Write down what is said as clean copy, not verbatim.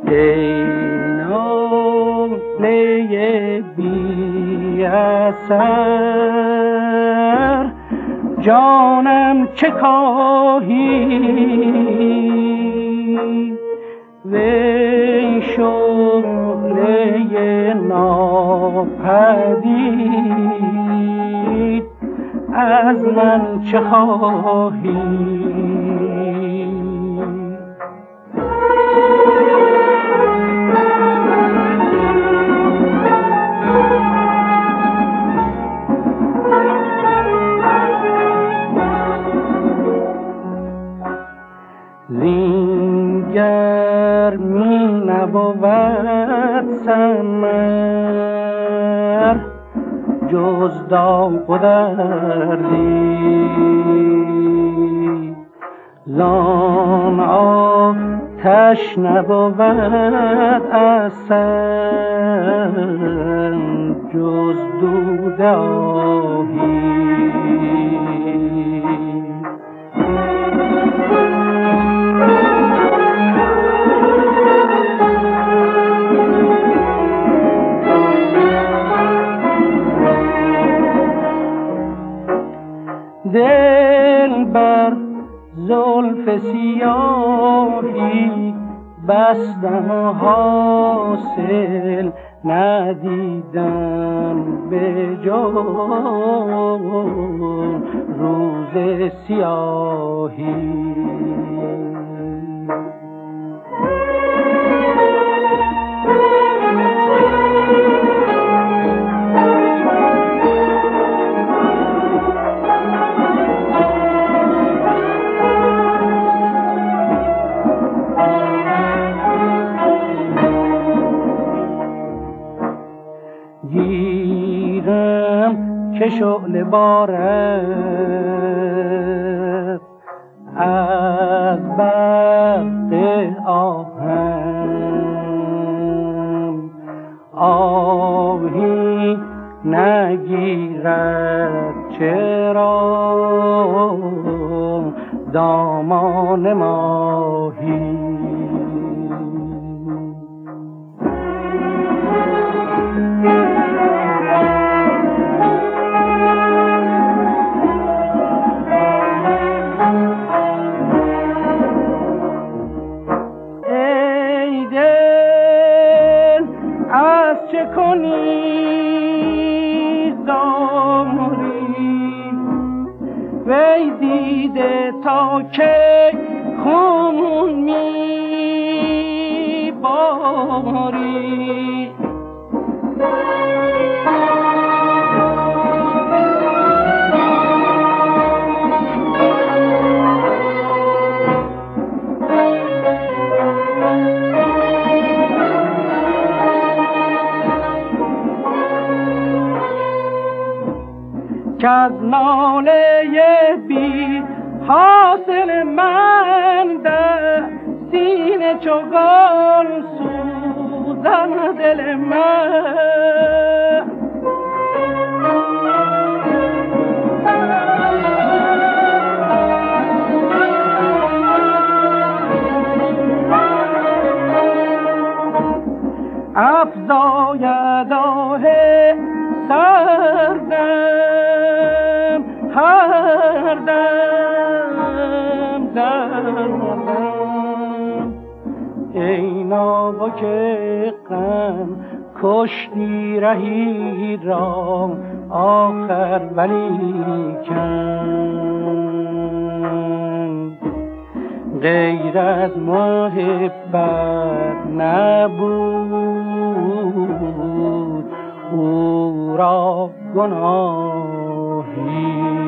ای ناله بی اثر جانم چه کاهی وی شعله ناپدید از من چه خواهی زینگر می نبود سمر جز داغ و دردی زان آتش نبود اثر جز دود آهی دل بر زلف سیاهی بستم و حاصل ندیدم به جز روز سیاهی گیرم که شعله بارد از برق آهم آهی نگیرد چرا دامان ماهی چه کنی زاری وی دیده تا که خون می باری که از ناله بی حاصل من در سینه چوگان سوزن دل من افزاید آه سردم هر دم دردم ای ناوک غم کشتی رهی را آخر ولیکن غیر از محبت نبود او را گناهی